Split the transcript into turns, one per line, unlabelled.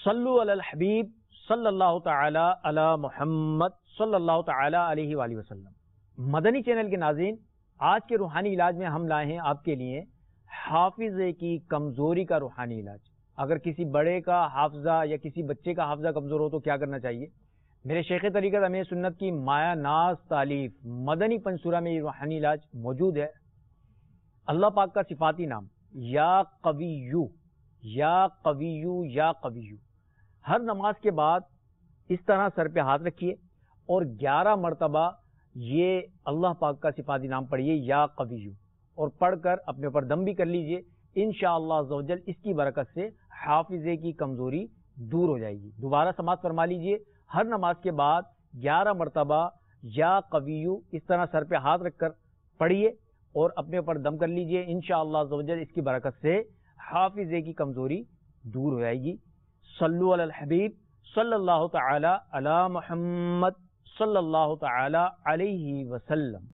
صلو علی الحبیب صلی اللہ تعالی علی محمد صلی اللہ تعالی علیہ وآلہ وسلم۔ مدنی چینل کے ناظرین، آج کے روحانی علاج میں ہم لائے ہیں آپ کے لیے حافظے کی کمزوری کا روحانی علاج۔ اگر کسی بڑے کا حافظہ یا کسی بچے کا حافظہ کمزور ہو تو کیا کرنا چاہیے؟ میرے شیخ طریقت امیر سنت کی مایا ناز تالیف مدنی پنسورہ میں یہ روحانی علاج موجود ہے۔ اللہ پاک کا صفاتی نام یا قویو یا قویو یا قویو، ہر نماز کے بعد اس طرح سر پہ ہاتھ رکھیے اور 11 مرتبہ یہ اللہ پاک کا صفاتی نام پڑھیے یا قویو، اور پڑھ کر اپنے اوپر دم بھی کر لیجئے۔ انشاءاللہ عزوجل اس کی برکت سے حافظے کی کمزوری دور ہو جائے گی۔ دوبارہ سماعت فرما لیجئے، ہر نماز کے بعد 11 مرتبہ یا قویو اس طرح سر پہ ہاتھ رکھ کر پڑھیے اور اپنے اوپر دم کر لیجئے۔ انشاءاللہ عزوجل اس کی برکت سے حافظے کی کمزوری دور ہو جائے گی۔ صلو علی الحبیب صلی اللہ تعالی علی محمد صلی اللہ تعالی علیہ وسلم۔